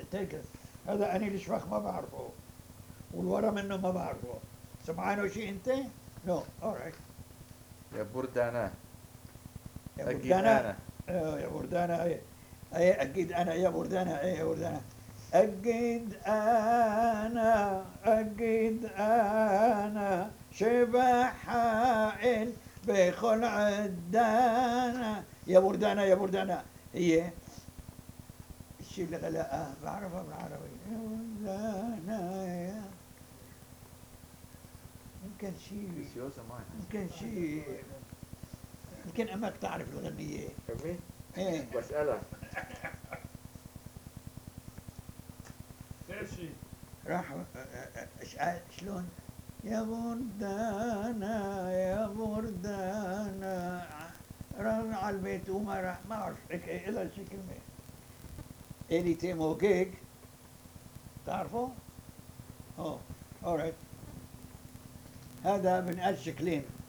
تيكس. هذا أني الشفخ ما بعرفه، والورا منه ما بعرفه. سمعانه شيء أنت؟ نو، أورايت. يا بردانة. يا أكيد بردانة. أنا. يا بردانة، أي أكيد أنا يا بردانة، أي يا بردانة. أكيد أنا، أكيد أنا شبح حائل بخل عدانا. يا بردانة يا بردانة، هي الشيء اللي غلاء بعرفها بالعربي. يا بردانة يمكن شيء، It's yours or mine? يمكن شيء، يمكن أمك تعرف الغنية. For me? إيه بسألها. راح شلون؟ يا بردانة يا بردانة، راح على البيت وما راح، ما أعرف هيك إلها شي كلمة. إلي تيمو جيج، تعرفه؟ أوه، أورايت. هذا بنقال شكلين.